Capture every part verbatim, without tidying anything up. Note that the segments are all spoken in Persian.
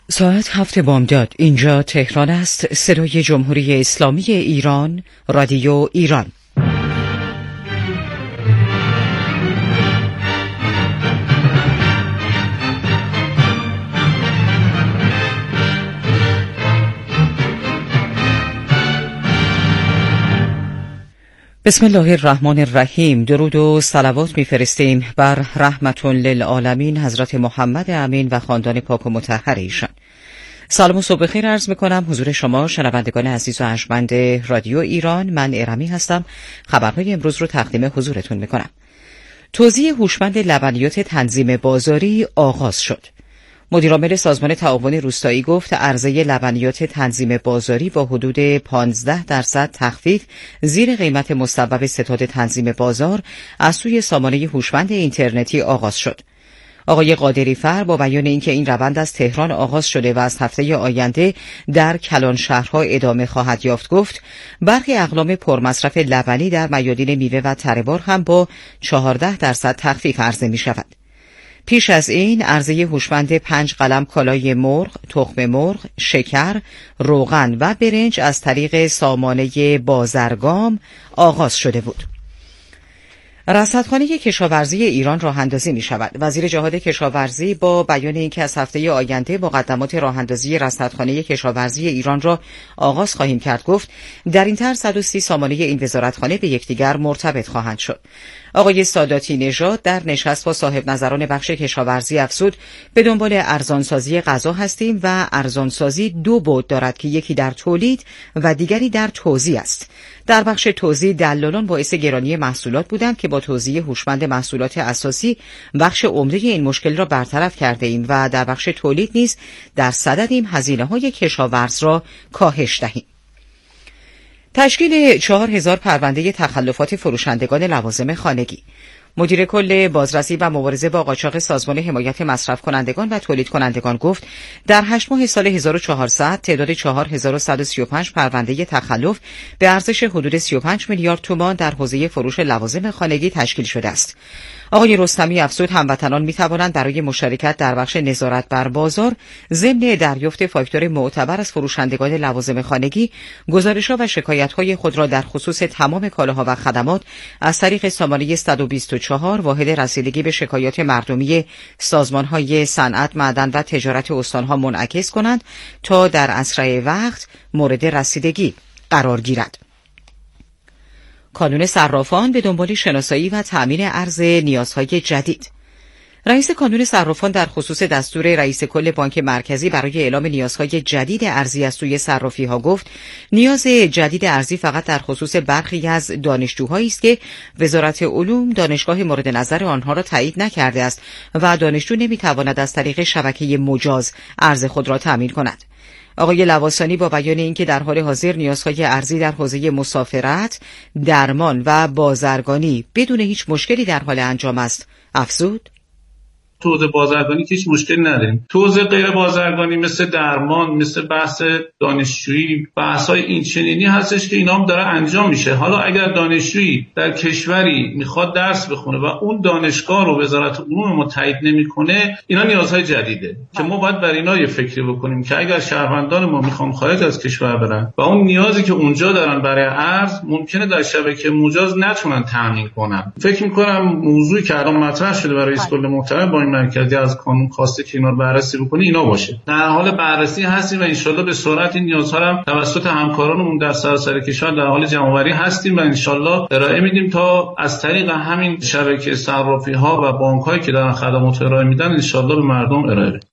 ساعت هفت بامداد. اینجا تهران است. صدای جمهوری اسلامی ایران، رادیو ایران. بسم الله الرحمن الرحیم. درود و صلوات می‌فرستیم بر رحمت للعالمین حضرت محمد امین و خاندان پاک و مطهر ایشان. سلام و صبح خیر عرض می‌کنم حضور شما شنوندگان عزیز و ارجمند رادیو ایران. من ارمی هستم. خبرهای امروز رو تقدیم حضورتون می‌کنم. توزیع هوشمند لبنیات تنظیم بازاری آغاز شد. مدیرعامل سازمان تعاون روستایی گفت عرضه لبنیات تنظیم بازاری با حدود پانزده درصد تخفیف زیر قیمت مصوب ستاد تنظیم بازار از سوی سامانه هوشمند اینترنتی آغاز شد. آقای قادری فر با بیان اینکه این روند از تهران آغاز شده و از هفته آینده در کلان شهرها ادامه خواهد یافت گفت برخی اقلام پرمصرف لبنی در میادین میوه و تره‌بار هم با چهارده درصد تخفیف عرضه می شود. پیش از این عرضه هوشمند پنج قلم کالای مرغ، تخم مرغ، شکر، روغن و برنج از طریق سامانه بازرگان آغاز شده بود. رصدخانه کشاورزی ایران راه اندازی می شود. وزیر جهاد کشاورزی با بیان اینکه از هفته آینده مقدمات راه اندازی رصدخانه کشاورزی ایران را آغاز خواهیم کرد گفت در این طرح صد و سی سامانه این وزارتخانه به یکدیگر مرتبط خواهند شد. آقای ساداتی نژاد در نشست با صاحب نظران بخش کشاورزی افزود به دنبال ارزانسازی غذا هستیم و ارزانسازی دو بعد دارد که یکی در تولید و دیگری در توزیع است. در بخش توزیع دلالان باعث گرانی محصولات بودند که با توزیع هوشمند محصولات اساسی بخش عمده این مشکل را برطرف کرده ایم و در بخش تولید نیز در صددیم هزینه‌های کشاورز را کاهش دهیم. تشکیل چهار هزار پرونده تخلفات فروشندگان لوازم خانگی. مدیر کل بازرسی و مبارزه با قاچاق سازمان حمایت مصرف کنندگان و تولید کنندگان گفت در هشت ماه سال هزار و چهارصد تعداد چهار هزار و صد و سی و پنج پرونده تخلف به ارزش حدود سی و پنج میلیارد تومان در حوزه فروش لوازم خانگی تشکیل شده است. آقای رستمی افزود هموطنان می توانند برای مشارکت در بخش نظارت بر بازار ضمن دریافت فاکتور معتبر از فروشندگان لوازم خانگی گزارش‌ها و شکایت‌های خود را در خصوص تمام کالاها و خدمات از طریق سامانه صد و بیست و چهار واحد رسیدگی به شکایات مردمی سازمان‌های صنعت، معدن و تجارت استان‌ها منعکس کنند تا در اسرع وقت مورد رسیدگی قرار گیرد. کانون صرافان به دنبال شناسایی و تأمین ارز نیازهای جدید. رئیس کانون صرافان در خصوص دستور رئیس کل بانک مرکزی برای اعلام نیازهای جدید ارزی از سوی صرافی‌ها گفت نیاز جدید ارزی فقط در خصوص برخی از دانشجوهایی است که وزارت علوم دانشگاه مورد نظر آنها را تایید نکرده است و دانشجو نمی‌تواند از طریق شبکه مجاز ارز خود را تأمین کند. آقای لواسانی با بیان اینکه در حال حاضر نیازهای ارزی در حوزه مسافرت، درمان و بازرگانی بدون هیچ مشکلی در حال انجام است، افزود تو حوزه بازرگانی که هیچ مشکلی نداریم. تو حوزه غیر بازرگانی مثل درمان، مثل بحث دانشجویی، بحث‌های این چنینی هستش که اینا هم داره انجام میشه. حالا اگر دانشجویی در کشوری میخواد درس بخونه و اون دانشگاه رو وزارت علوم ما تایید نمیکنه، اینا نیازهای جدیده که ما باید بر اینا یه فکری بکنیم که اگر شهروندان ما میخوان خارج از کشور برن و اون نیازی که اونجا دارن برای ارز ممکنه در شبکه مجاز نتونن تامین کنن. فکر می‌کنم موضوعی که الان مطرح شده برای رئیس کل محترم با مرکزی از قانون خواسته که اینا رو بررسی بکنه اینا باشه. در حال بررسی هستیم و انشالله به سرعت این نیازها رو توسط همکارانمون در سراسر کشور در حال جمع‌آوری هستیم و انشالله ارائه میدیم تا از طریق همین شبکه صرافی‌ها و بانک‌هایی که دارن خدمات ارائه میدن انشالله به مردم ارائه بدیم.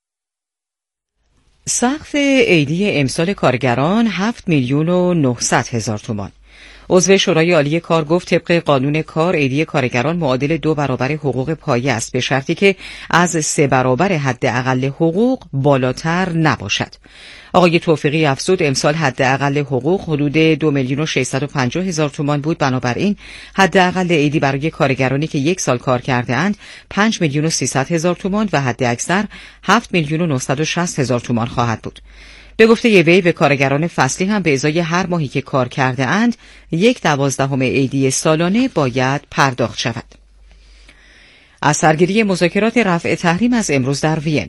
سقف عیدی امسال کارگران هفت میلیون و نهصد هزار تومان. عضو شورای عالی کار گفت طبق قانون کار عیدی کارگران معادل دو برابر حقوق پایه است به شرطی که از سه برابر حداقل حقوق بالاتر نباشد. آقای توفیقی افزود امسال حداقل حقوق حدود دو میلیون و ششصد و پنجاه هزار تومان بود، بنابراین حداقل عیدی برای کارگرانی که یک سال کار کرده اند پنج میلیون و سیصد هزار تومان و حد اکثر هفت میلیون و نهصد و شصت هزار تومان خواهد بود. به گفته وی به کارگران فصلی هم به ازای هر ماهی که کار کرده اند یک دوازدهم عیدی سالانه باید پرداخت شود. از سرگیری مذاکرات رفع تحریم از امروز در وین.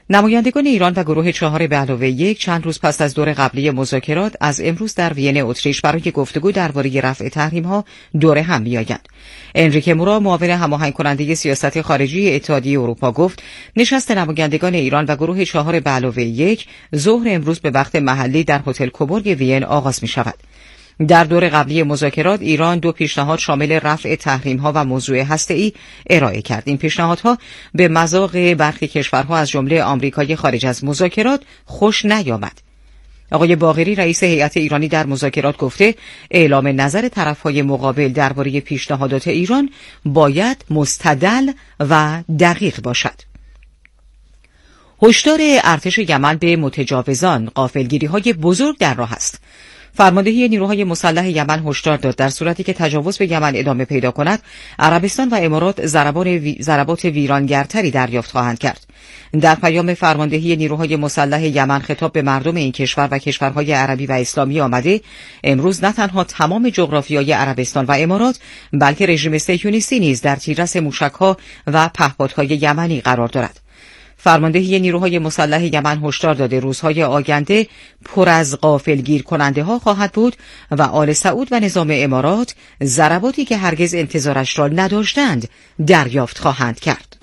نمایندگان ایران و گروه چهار به علاوه یک چند روز پس از دور قبلی مذاکرات از امروز در وین اتریش برای گفتگو درباره رفع تحریم‌ها دور هم می‌آیند. انریکه مورا معاون هماهنگ کننده سیاست خارجی اتحادیه اروپا گفت نشست نمایندگان ایران و گروه چهار به علاوه یک ظهر امروز به وقت محلی در هتل کوبورگ وین آغاز می‌شود. در دور قبلی مذاکرات ایران دو پیشنهاد شامل رفع تحریم‌ها و موضوع هسته‌ای ارائه کرد. این پیشنهادها به مذاق برخی کشورها از جمله آمریکای خارج از مذاکرات خوش نیامد. آقای باقری رئیس هیئت ایرانی در مذاکرات گفته اعلام نظر طرف‌های مقابل درباره پیشنهادات ایران باید مستدل و دقیق باشد. هشدار ارتش یمن به متجاوزان غافلگیری‌های بزرگ در راه است. فرماندهی نیروهای مسلح یمن هشدار داد در صورتی که تجاوز به یمن ادامه پیدا کند عربستان و امارات ضربات ویرانگرتری دریافت خواهند کرد. در پیام فرماندهی نیروهای مسلح یمن خطاب به مردم این کشور و کشورهای عربی و اسلامی آمده امروز نه تنها تمام جغرافیای عربستان و امارات بلکه رژیم صهیونیستی نیز در تیررس موشک‌ها و پهپادهای یمنی قرار دارد. فرماندهی نیروهای مسلح یمن هشدار داده روزهای آینده پر از غافلگیر کننده ها خواهد بود و آل سعود و نظام امارات ضرباتی که هرگز انتظارش را نداشتند دریافت خواهند کرد.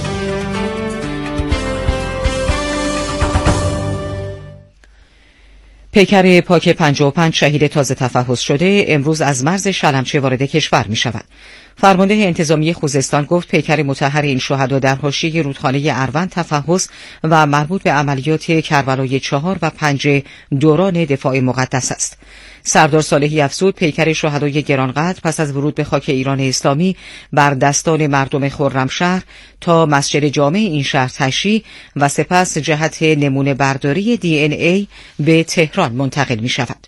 پیکر پاک پنجاه و پنج شهید تازه تفحص شده امروز از مرز شلمچه وارد کشور می شود. فرمانده انتظامی خوزستان گفت پیکر مطهر این شهدا در حاشیه رودخانه اروند تفحص و مربوط به عملیات کربلای چهار و پنج دوران دفاع مقدس است. سردار صالحی افزود پیکر شهدای گرانقدر پس از ورود به خاک ایران اسلامی بر دستان مردم خرمشهر تا مسجد جامع این شهر تشییع و سپس جهت نمونه برداری دی ان ای به تهران منتقل می شود.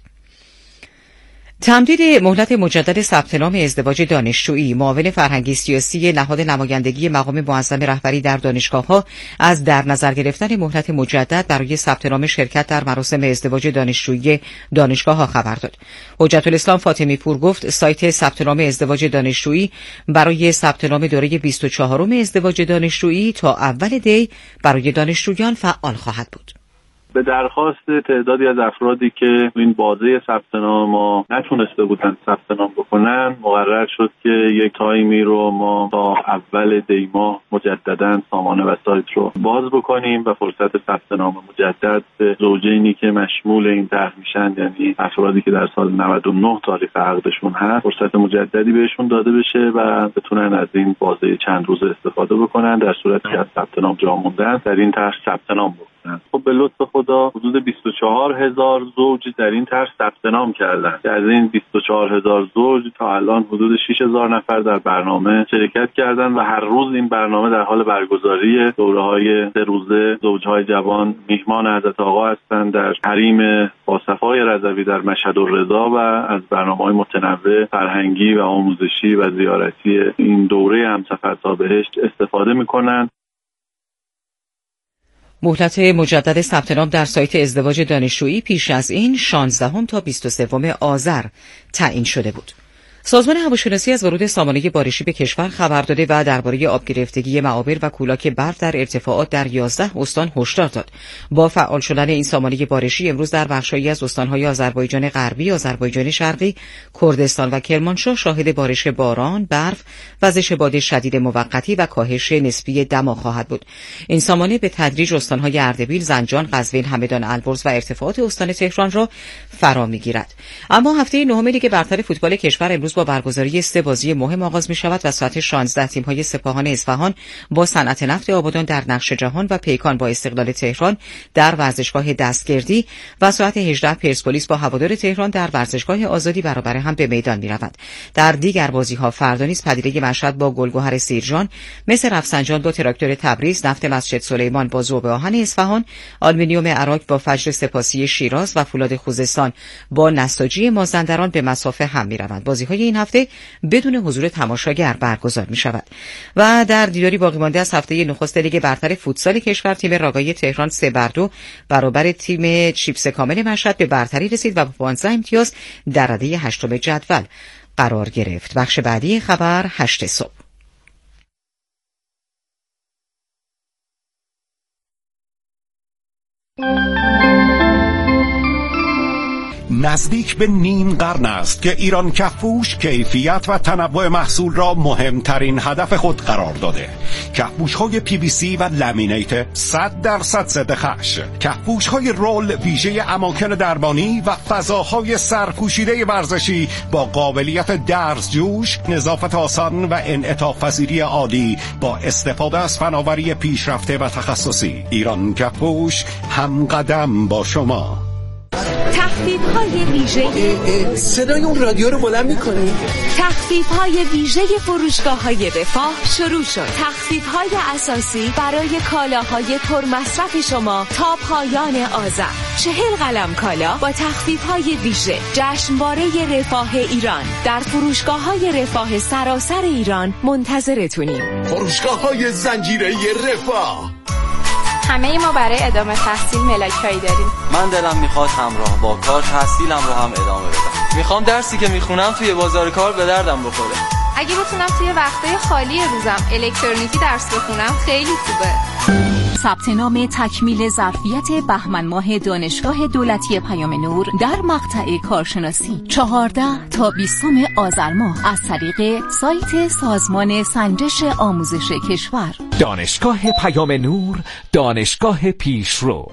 تمدید مهلت مجدد ثبت نام ازدواج دانشجویی معاون فرهنگی سیاسی نهاد نمایندگی مقام معظم رهبری در دانشگاه‌ها از در نظر گرفتن مهلت مجدد برای ثبت نام شرکت در مراسم ازدواج دانشجویی دانشگاه‌ها خبر داد. حجت الاسلام فاطمی پور گفت سایت ثبت نام ازدواج دانشجویی برای ثبت نام دوره بیست و چهارم ازدواج دانشجویی تا اول دی برای دانشجویان فعال خواهد بود. به درخواست تعدادی از افرادی که این بازه ثبت نام ما نتونسته بودن ثبت نام بکنن مقرر شد که یک تایمی رو ما تا اول دی ماه مجددا سامانه و سایت رو باز بکنیم و فرصت ثبت نام مجدد به زوجینی که مشمول این طرح میشن، یعنی افرادی که در سال نود و نه تاریخ عقدشون هست، فرصت مجددی بهشون داده بشه و بتونن از این بازه چند روز استفاده بکنن در صورتی که از ثبت نام جا موندن در این طرح ثبت نام بکنن. خب به لطف خدا حدود بیست و چهار هزار زوج در این طرح ثبت نام کردن. از این بیست و چهار هزار زوج تا الان حدود شش هزار نفر در برنامه شرکت کردن و هر روز این برنامه در حال برگزاری دوره‌های سه روزه زوج‌های جوان میهمان حضرت آقا هستند در حریم باصفای رضوی در مشهد الرضا و از برنامه‌های متنوع فرهنگی و آموزشی و زیارتی این دوره همسفر تا بهشت استفاده می‌کنند. مهلت مجدد ثبت نام در سایت ازدواج دانشجویی پیش از این شانزدهم تا بیست و سوم آذر تعیین شده بود. سازمان هواشناسی از ورود سامانه بارشی به کشور خبر داده و درباره آب گرفتگی معابر و کولاک برف در ارتفاعات در یازده استان هشدار داد. با فعال شدن این سامانه بارشی امروز در بخش‌هایی از استان‌های آذربایجان غربی، آذربایجان شرقی، کردستان و کرمانشاه شاهد بارش باران، برف، وزش باد شدید موقتی و کاهش نسبی دما خواهد بود. این سامانه به تدریج استان‌های اردبیل، زنجان، قزوین، همدان، البرز و ارتفاعات استان تهران را فرا می‌گیرد. اما هفته نهم لیگ برتر فوتبال کشور امروز با برگزاری سه بازی مهم آغاز می شود و ساعت شانزده تیم‌های سپاهان اصفهان با صنعت نفت آبادان در نقش جهان و پیکان با استقلال تهران در ورزشگاه دستگردی و ساعت هجده پرسپولیس با هوادار تهران در ورزشگاه آزادی برابر هم به میدان می روند. در دیگر بازی‌ها فردا نیز پدیده مشهد با گلگهر سیرجان، مس رفسنجان با تراکتور تبریز، نفت مسجد سلیمان با ذوب آهن اصفهان، آلومینیوم عراق با فجر سپاسی شیراز و فولاد خوزستان با نساجی مازندران به مسافه هم می روند. بازی‌های این هفته بدون حضور تماشاگر برگزار می شود. و در دیداری باقی مانده از هفته نخست لیگ برتر فوتسال کشور تیم راگای تهران سه بر دو برابر تیم چیپس کامل مشهد به برتری رسید و با پانزده امتیاز در رده هشتم جدول قرار گرفت. بخش بعدی خبر هشت صبح. نزدیک به نیم قرن است که ایران کفپوش کیفیت و تنوع محصول را مهمترین هدف خود قرار داده. کفپوش‌های پی وی سی و لامینیت صد درصد ضد خش، کفپوش‌های رول ویژه اماکن درمانی و فضاهای سرپوشیده ورزشی با قابلیت درز جوش، نظافت آسان و انعطاف پذیری عالی با استفاده از فناوری پیشرفته و تخصصی. ایران کفپوش همقدم با شما. تخفیف‌های ویژه صدای اون رادیو رو بلند می‌کنی؟ تخفیف‌های ویژه فروشگاه‌های رفاه شروع شد. تخفیف‌های اساسی برای کالاهای پرمصرف شما تا پایان آذر. چهل قلم کالا با تخفیف‌های ویژه. جشنواره رفاه ایران در فروشگاه‌های رفاه سراسر ایران منتظرتونیم. فروشگاه‌های زنجیره رفاه. همه ما برای ادامه تحصیل ملاکایی داریم. من دلم میخواد همراه با کار تحصیلم رو هم ادامه بدم. میخوام درسی که میخونم توی بازار کار به دردم بخوره. اگه بتونم توی وقتای خالی روزم الکترونیکی درس بخونم خیلی خوبه. ثبت نام تکمیل ظرفیت بهمن ماه دانشگاه دولتی پیام نور در مقطع کارشناسی چهارده تا بیستم آذر ماه از طریق سایت سازمان سنجش آموزش کشور. دانشگاه پیام نور، دانشگاه پیشرو.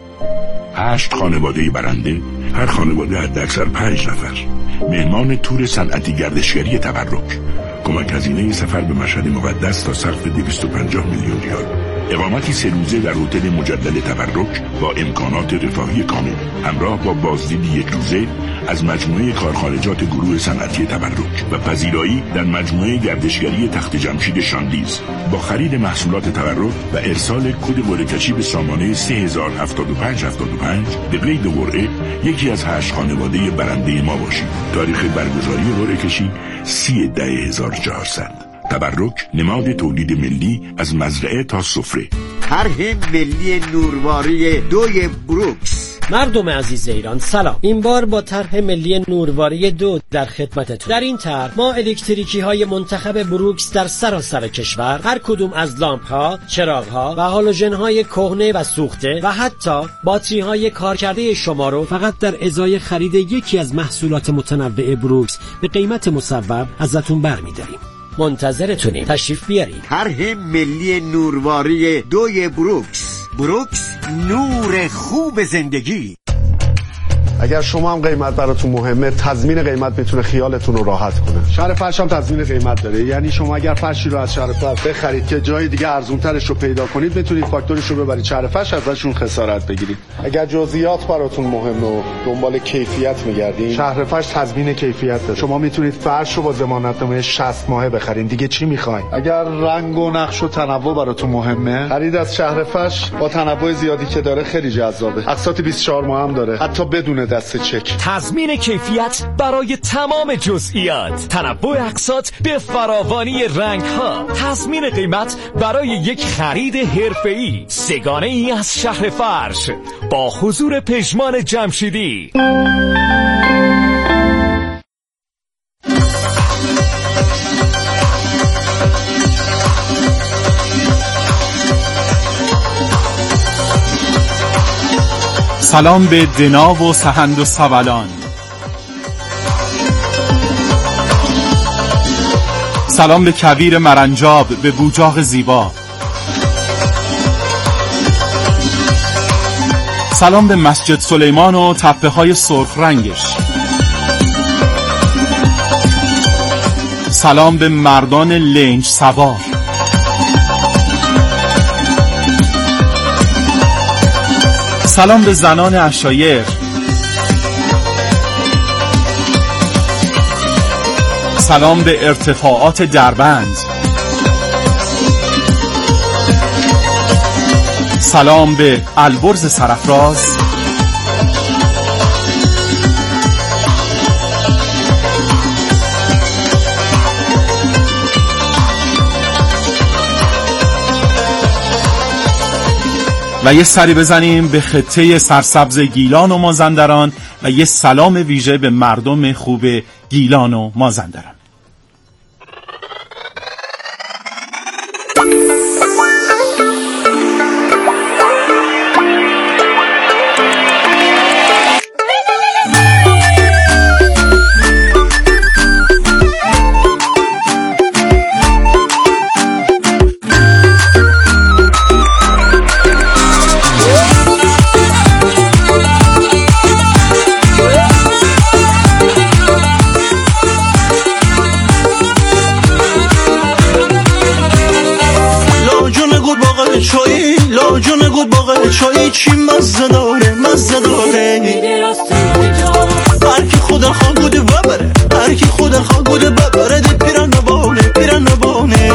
هشت خانواده برنده، هر خانواده حداکثر پنج نفر. مهمان تور صنعتی گردشگری تبرک. کمک هزینه سفر به مشهد مقدس تا سقف دویست و پنجاه میلیون ریال. اقامتی سه روزه در هتل مجلل تبرک با امکانات رفاهی کامل، همراه با بازدید یک روزه از مجموعه کارخانجات گروه صنعتی تبرک و پذیرایی در مجموعه گردشگری تخت جمشید شاندیز با خرید محصولات تبرک و ارسال کد قرعه‌کشی به سامانه سه هزار و هفتاد و پنج هفتاد و پنج به قید قرعه یکی از هشت خانواده برنده ما باشید. تاریخ برگزاری قرعه‌کشی سی ده هزار و چهارصد. تبرک نماد تولید ملی از مزرعه تا سفره. طرح ملی نورواری دوی بروکس. مردم عزیز ایران سلام. این بار با طرح ملی نورواری دو در خدمتتون. در این طرح ما الکتریکی های منتخب بروکس در سراسر کشور، هر کدوم از لامپ ها، چراغ ها و هالوژن های کهنه و سوخته و حتی باتری های کارکرده شما رو فقط در ازای خرید یکی از محصولات متنوع بروکس به قیمت مصوب ازتون برمی‌داریم. منتظرتونیم، تشریف بیارید. طرح ملی نورواری دوی بروکس. بروکس، نور خوب زندگی. اگر شما هم قیمت براتون مهمه، تضمین قیمت میتونه خیالتون رو راحت کنه. شهر فرش هم تضمین قیمت داره، یعنی شما اگر فرشی رو از شهر فرش بخرید که جای دیگه ارزان‌ترش رو پیدا کنید، میتونید فاکتورش رو ببرید شهر فرش، ازشون خسارت بگیرید. اگر جزئیات براتون مهمه و دنبال کیفیت میگردین، شهر فرش تضمین کیفیت داره. شما میتونید فرش رو با ضمانتنامه شصت ماهه بخرید. دیگه چی میخواین؟ اگر رنگ و نقش و تنوع براتون مهمه، خرید از شهر فرش با تنوع زیادی که داره خیلی جذابه. اقساط بیست و چهار ماه هم داره، حتی بدون دست چک. تضمین کیفیت برای تمام جزئیات، تنوع اقساط به فراوانی رنگ ها، تضمین قیمت برای یک خرید حرفه‌ای، سگانه ای از شهر فرش با حضور پژمان جمشیدی. سلام به دنا و سهند و سبلان. سلام به کویر مرنجاب، به بوجاق زیبا. سلام به مسجد سلیمان و تپه های سرخ رنگش. سلام به مردان لنج سوار. سلام به زنان عشایر. سلام به ارتفاعات دربند. سلام به البرز سرافراز. و یه سری بزنیم به خطه سرسبز گیلان و مازندران و یه سلام ویژه به مردم خوب گیلان و مازندران. مزه داره مزه داره هر کی خدا خواه بوده ببره هر کی خدا خواه بوده ببره ده پیران نبانه پیران نبانه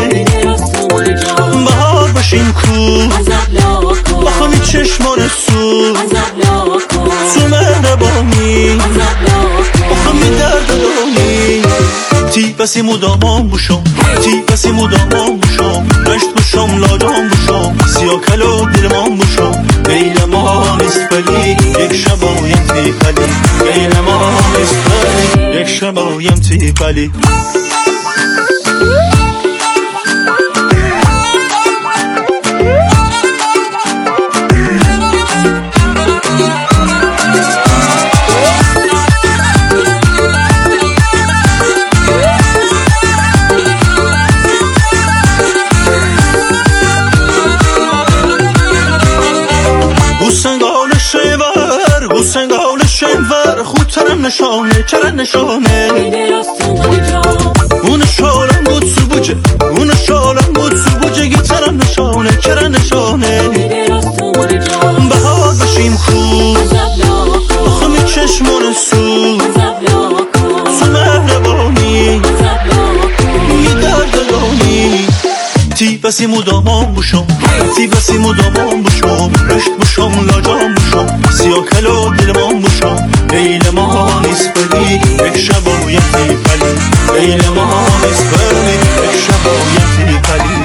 بهار باشیم کو بخوامی چشمان سو تو مهربانی بخوامی درد دانی تی پسی مدامان بوشم تی پسی مدامان بوشم رشت بوشم لاجان بوشم سیا کلو دلمان بوشم بیل ما نیست پلی یک شبایم تی پلی بیل ما نیست پلی یک شبایم تی پلی سنگال شنور خودترم نشانه چرا نشانه اون شالم بود سو بوجه اون شالم بود سو بوجه گیترم نشانه چرا نشانه بهار بشیم خوب بخوامی چشمان سو تو مهربانی می دردگانی تی پسی مدامان بوشم تی پسی مدامان بوشم رشت بوشم لاجان بوشم سیا کلو دلمان بوشم بیل ما نیست بلی یک شبایم تی پلی بیل ما نیست بلی یک شبایم تی پلی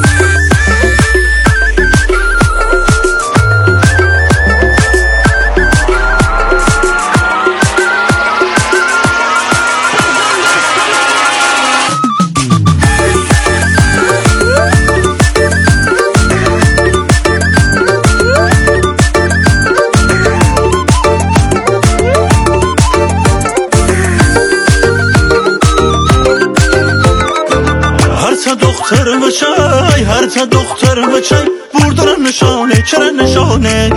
دختر بچای هر تا دختر بچای بردارم نشانه چرا نشانه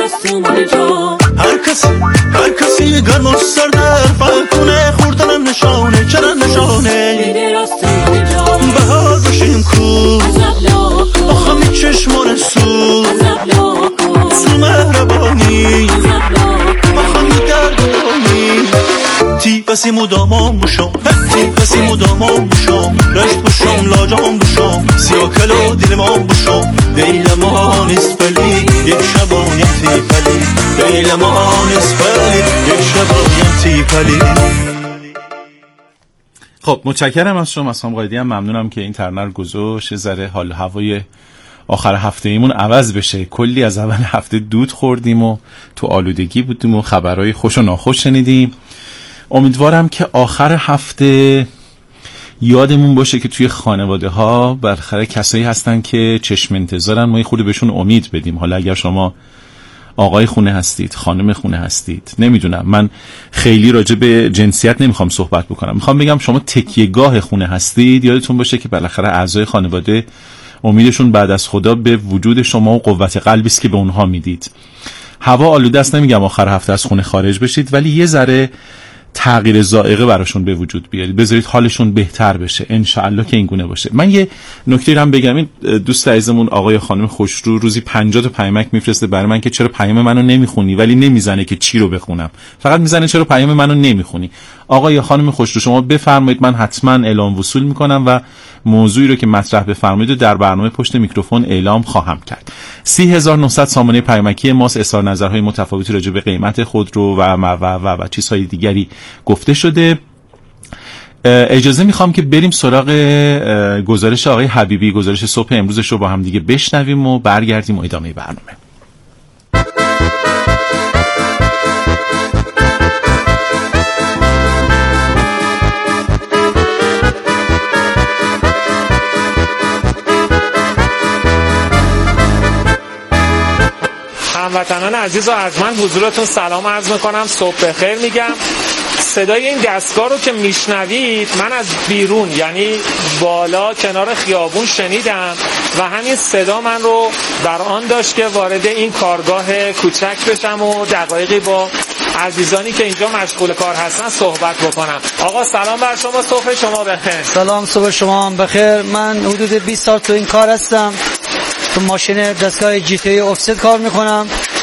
هر کسی هر کسی گرم و سردر فکونه خوردنم نشانه چرا نشانه بهار بشیم کو بخوامی چشمان سو تو مهربانی بخوامی دردانی تی پسی مدامان بوشم تی پسی مدامان بوشم رشت بوشم لاجان بوشم سیا کلو دلمان بوشم بیل ما نیست پلی یک شبایم تی پلی بیل ما نیست پلی یک شبایم تی پلی. خب متشکرم از شما از خانم قایدی، هم ممنونم که این ترانه رو گذاشت. ذره حال هوای آخر هفته ایمون عوض بشه. کلی از اول هفته دود خوردیم و تو آلودگی بودیم و خبرهای خوش و ناخوش شنیدیم. امیدوارم که آخر هفته یادمون باشه که توی خانواده ها بالاخره کسایی هستن که چشم انتظارن، ما یه خورده بهشون امید بدیم. حالا اگر شما آقای خونه هستید، خانم خونه هستید، نمیدونم، من خیلی راجع به جنسیت نمیخوام صحبت بکنم، میخوام بگم شما تکیهگاه خونه هستید، یادتون باشه که بالاخره اعضای خانواده امیدشون بعد از خدا به وجود شما و قوت قلبی است که به اونها میدید. هوا آلوده است، نمیگم آخر هفته از خونه خارج بشید، ولی یه ذره تغییر ذائقه براشون به وجود بیارید، بذارید حالشون بهتر بشه، انشالله که این گونه باشه. من یه نکته هم بگم، این دوست عزیزمون آقای خانم خوشرو روزی پنجاه تا پیامک میفرسته برای من که چرا پیام منو نمیخونی، ولی نمیزنه که چی رو بخونم، فقط میزنه چرا پیام منو نمیخونی. آقای خانم خوشرو شما بفرمایید، من حتما اعلام وصول میکنم و موضوعی رو که مطرح بفرمایید در برنامه پشت میکروفون اعلام خواهم کرد. سی هزار و نهصد سامانه پیامکی ماست، اظهار نظرهای متفاوتی راجع به قیمت خودرو و و و و, و چیزهای دیگری گفته شده. اجازه میخوام که بریم سراغ گزارش آقای حبیبی، گزارش صبح امروزش رو با هم دیگه بشنویم و برگردیم و ادامه برنامه. هموطنان عزیز و ارجمند، حضورتون سلام عرض میکنم، صبح بخیر میگم. صدای این دستگاه رو که میشنوید من از بیرون، یعنی بالا کنار خیابون شنیدم و همین صدا من رو در آن داشت که وارد این کارگاه کوچک بشم و دقایقی با عزیزانی که اینجا مشغول کار هستن صحبت بکنم. آقا سلام بر شما، صبح شما بخیر. سلام، صبح شما هم بخیر. من حدود بیست سال تو این کار هستم، تو ماشین دستگاه جی تی ای افست کار میکنم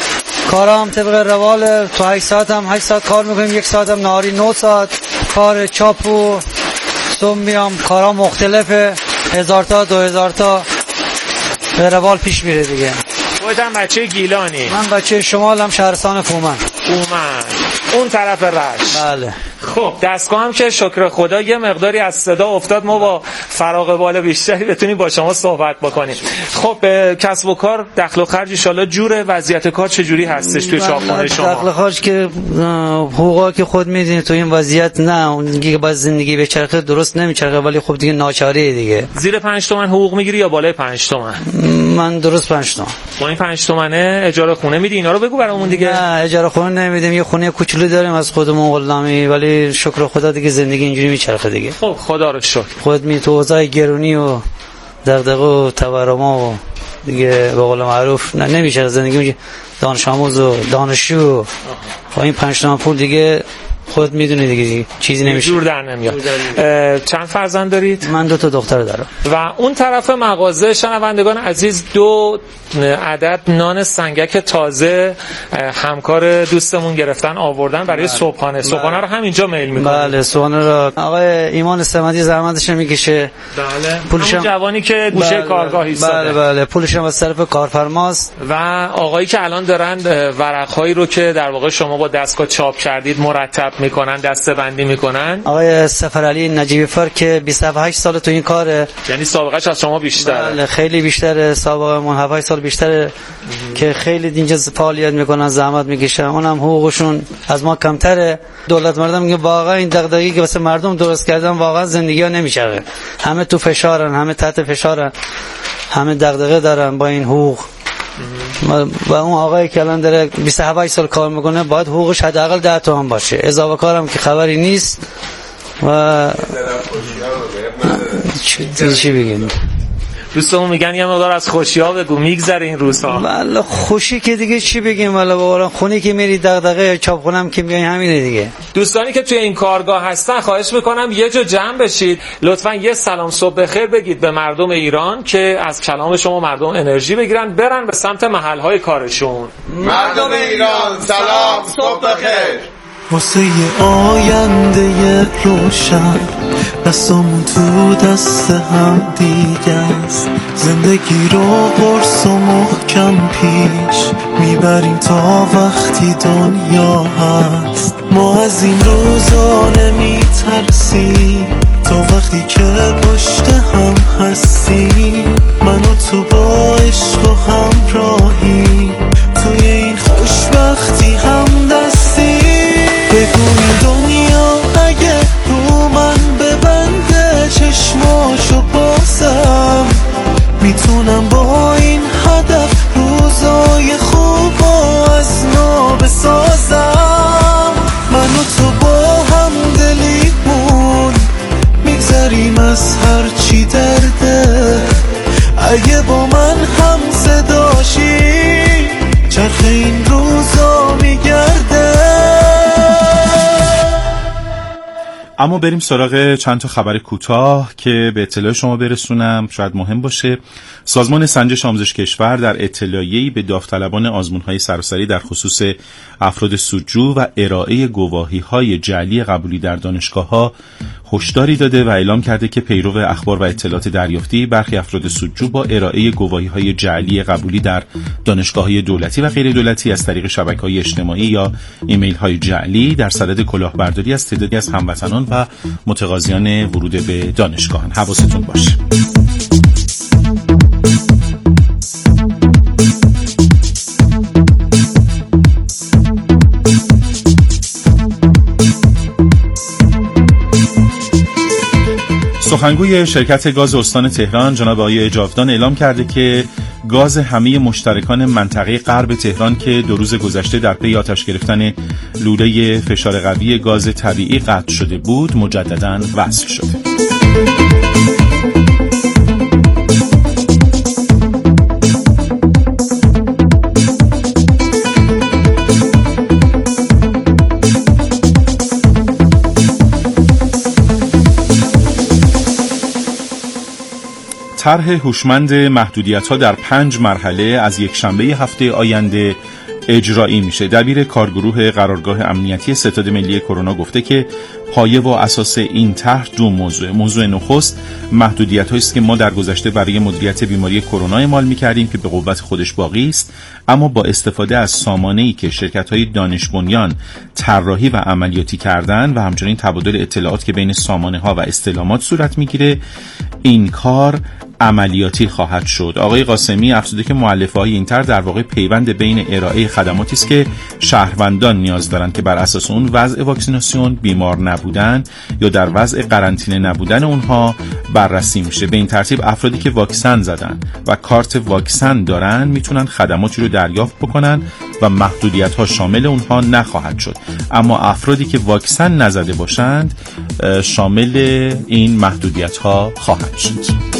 کارم طبق روال تو هشت ساعت هم هشت ساعت کار میکنیم، یک ساعت هم نهاری نه ساعت کار چاپ و صبح میام. کارا مختلفه، هزار تا دو هزار تا به روال پیش میره دیگه. خودت هم بچه گیلانی؟ من بچه شمالم، شهرستان فومن. فومن اون طرف رشت. بله. خب دستگاه هم که شکر خدا یه مقداری از صدا افتاد، ما با فراغ بال بیشتری بتونیم با شما صحبت بکنیم. خب کسب و کار دخل و خرج ان شاء الله جوره، وضعیت کار چجوری هستش توی چاپخونه شما؟ دخل و خرج که حقوقا که خود میدونید تو این وضعیت نه، اون دیگه که باز زندگی به چرخه درست نمیچرخه، ولی خب دیگه ناچاری دیگه. زیر پنج تومن حقوق میگیری یا بالای پنج تومن؟ من درست پنج تومن. با این پنج تومنه اجاره خونه میدی؟ اینا رو بگو برامون دیگه. نه اجاره خونه نمیدیم، یه خونه کوچولو داریم از خودمون غلامی، ولی شکر خدا دیگه زندگی اینجوری میچرخه دیگه. خب خدا رو شکر. خود می تو اوضاع گرونی و دغدغه و تورما و دیگه به قول معروف نه نمیشه زندگی. دانش آموز و دانشجو با این پنج تومن پول دیگه خود میدونی دیگه, دیگه چیزی نمیشه، جور در نمیاد. چند فرزند دارید؟ من دو تا دختر دارم. و اون طرف مغازه شنوندگان عزیز دو عدد نان سنگک تازه همکار دوستمون گرفتن آوردن برای بله. صبحانه. صبحانه رو همینجا میل میکنه. بله صبحانه رو آقای ایمان صمدی زحمتش میکشه. بله. پولش هم جوانی که گوشه بله. کارگاه ایستاده. بله بله پولش هم از طرف کارفرماست. و آقایی که الان دارن ورقهایی رو که در واقع شما با دستگاه چاپ کردید مرتب میکنن، دسته بندی میکنن. آقای سفرعلی نجیبی فر که بیست و هشت سال تو این کاره، یعنی سابقهش از شما بیشتره. بله خیلی بیشتره، سابقمون هفت سال بیشتره که خیلی اینجا فعالیت میکنن، زحمت میکشن، اونم حقوقشون از ما کمتره. دولت مردم میگه واقعا این دغدغه‌ای که واسه مردم درست کردن واقعا زندگی‌ها نمیشه، همه تو فشارن، همه تحت فشارن، همه دغدغه دارن با این حقوق. و اون آقایی که الان داره بیست و هفت سال کار میکنه باید حقوقش حداقل ده تومن باشه، اضافه کارم که خبری نیست. و چی بگیم دوستمون میگن یه مقدار از خوشی‌ها بگو، میگذره این روزها. والله خوشی که دیگه چی بگیم، والله واقعا خونه که میری دغدغه چاپخونم که میای همینه دیگه. دوستانی که توی این کارگاه هستن خواهش میکنم یه جا جمع بشید، لطفاً یه سلام صبح بخیر بگید به مردم ایران که از کلام شما مردم انرژی بگیرن، برن به سمت محل‌های کارشون. مردم ایران سلام صبح بخیر. واسه یه آینده روشن دستمون تو دست هم دیگه است، زندگی رو قرص و محکم پیش میبریم تا وقتی دنیا هست. ما از این روزا نمیترسیم تا وقتی که پشت هم هستیم، من و تو با عشق و همراهی توی این خوشبختی هم دستیم. بگو این دنیا اگه رو من ببنده چشماشو بازم، میتونم با این هدف روزای خوب از نو بسازم. من و تو با هم دلیمون میگذریم از هر چی درده، اگه با من هم صداشی چرخ این روزا میگرده. اما بریم سراغ چند تا خبر کوتاه که به اطلاع شما برسونم، شاید مهم باشه. سازمان سنجش آموزش کشور در اطلاعیه‌ای به داوطلبان آزمون‌های سراسری در خصوص افراد سودجو و ارائه گواهی‌های جعلی قبولی در دانشگاه‌ها هشداری داده و اعلام کرده که پیرو اخبار و اطلاعات دریافتی، برخی افراد سودجو با ارائه گواهی‌های جعلی قبولی در دانشگاه‌های دولتی و غیر دولتی از طریق شبکه‌های اجتماعی یا ایمیل‌های جعلی در صدد کلاهبرداری از تعدادی از هموطنان و متقاضیان ورود به دانشگاهان. حواستون باشه. سخنگوی شرکت گاز استان تهران جناب آقای جاودان اعلام کرده که گاز همه مشترکان منطقه غرب تهران که دو روز گذشته در پی آتش گرفتن لوله فشار قوی گاز طبیعی قطع شده بود مجدداً وصل شده. طرح هوشمند محدودیت‌ها در پنج مرحله از یک شنبه هفته آینده اجرایی میشه. دبیر کارگروه قرارگاه امنیتی ستاد ملی کرونا گفته که پایه و اساس این طرح دو موضوع. موضوع نخست محدودیت‌هایی است که ما در گذشته برای مدیریت بیماری کرونا اعمال می‌کردیم که به قوت خودش باقی است، اما با استفاده از سامانه‌ای که شرکت‌های دانش بنیان طراحی و عملیاتی کردن و همچنین تبادل اطلاعات که بین سامانه‌ها و استعلامات صورت می‌گیره، این کار عملیاتی خواهد شد. آقای قاسمی افزوده که مؤلفه‌های این طرح در واقع پیوند بین ارائه خدماتی است که شهروندان نیاز دارند که بر اساس اون وضع واکسیناسیون، بیمار نبودن یا در وضع قرنطینه نبودن اونها بررسی میشه. به این ترتیب افرادی که واکسن زدن و کارت واکسن دارن میتونن خدماتی رو دریافت بکنن و محدودیت‌ها شامل اونها نخواهد شد، اما افرادی که واکسن نزده باشند شامل این محدودیت‌ها خواهد شد.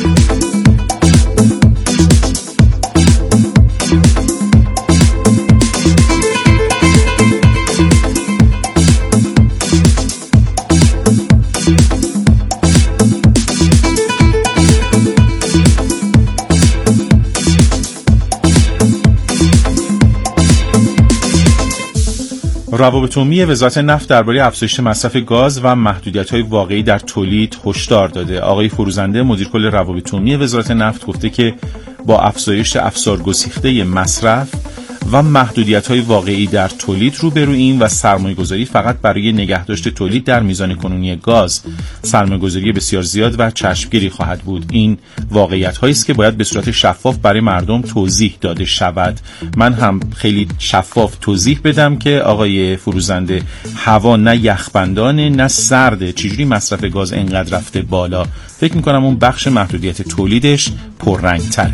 روابط عمومی وزارت نفت درباره افزایش مصرف گاز و محدودیت‌های واقعی در تولید هشدار داده. آقای فروزنده مدیر کل روابط عمومی وزارت نفت گفته که با افزایش افزارگسیخته مصرف و محدودیت‌های واقعی در تولید روبروییم و سرمایه‌گذاری فقط برای نگهداشت تولید در میزان کنونی گاز سرمایه‌گذاری بسیار زیاد و چشمگیری خواهد بود. این واقعیت‌هایی است که باید به صورت شفاف برای مردم توضیح داده شود. من هم خیلی شفاف توضیح بدم که آقای فروزنده هوا نه یخبندانه نه سرده، چجوری مصرف گاز اینقدر رفته بالا؟ فکر می‌کنم اون بخش محدودیت تولیدش پررنگ‌تره.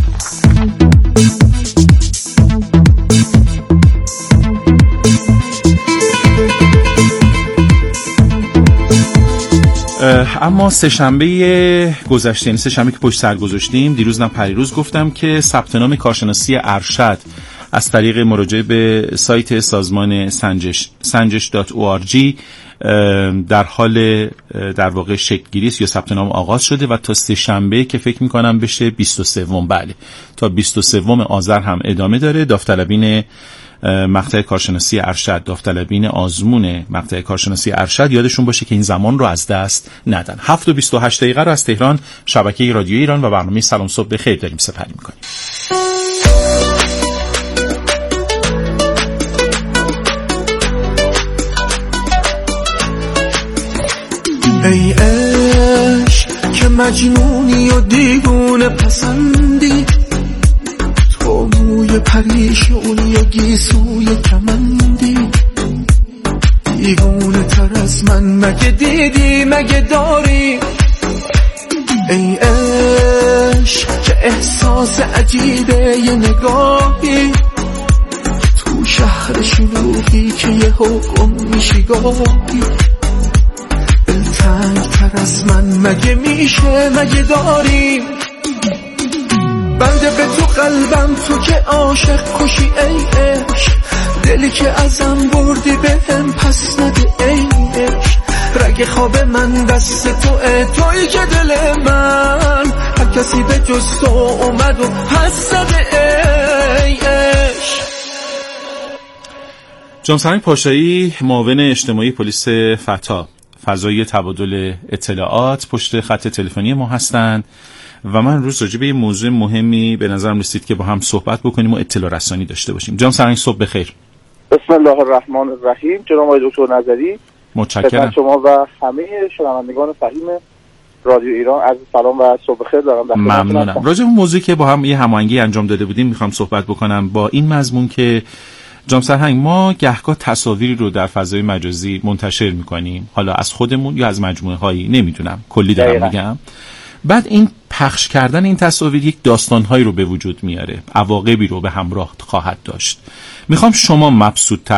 اما سه شنبه گذشته، یعنی سه شنبه که پشت سر گذاشتیم، دیروز نه پریروز گفتم که ثبت نام کارشناسی ارشد از طریق مراجعه به سایت سازمان سنجش سنجش دات او آر جی در حال در واقع شکل‌گیری است یا ثبت نام آغاز شده و تا سه شنبه که فکر می‌کنم بشه بیست و سه، بله تا بیست و سه آذر هم ادامه داره. داوطلبین مقطع کارشناسی ارشد، داوطلبین آزمون مقطع کارشناسی ارشد یادشون باشه که این زمان رو از دست ندن. هفت و بیست و هشت دقیقه رو از تهران شبکه رادیو ایران و برنامه سلام صبح بخیر داریم سپری می‌کنیم. ای عشق که مجنونی و دیوونه پسندی، تو موی پریشونی و گیسوی کمندی، دیوونه تر از من مگه دیدی مگه داری؟ ای عشق که احساس عجیبه یه نگاهی، تو شهر شلوغی که یه حکم میشی گاهی، دلتنگ تر از من مگه میشه مگه داری؟ بنده به تو قلبم تو که عاشق کشی ای عشق، دلی که ازم بردی به هم پس نده ای عشق، رگ خواب من دست توه، تویی که دل من هر کسی به جز تو اومد و پس زده ای عشق. جامسرنگ پاشایی معاون اجتماعی پلیس فتا فضای تبادل اطلاعات پشت خط تلفنی ما هستند و من روز راجع به یه موضوع مهمی به نظرم رسید که با هم صحبت بکنیم و اطلاع رسانی داشته باشیم. جامسرنگ صبح بخیر. بسم الله الرحمن الرحیم. جناب آقای دکتر نظری، متشکرم. شما و همه شنوندگان فهیم رادیو ایران عرض سلام و صبح بخیر دارم. ممنونم. راجع به موضوعی که با هم یه هماهنگی انجام داده بودیم میخوام صحبت بکنم با این مضمون که جناب سرهنگ، ما گهگاه تصاویری رو در فضای مجازی منتشر میکنیم، حالا از خودمون یا از مجموعه هایی، نمیدونم، کلی دارم میگم. بعد این پخش کردن این تصاویر یک داستانهایی رو به وجود میاره، عواقبی رو به همراه خواهد داشت. میخوام شما مبسوط تر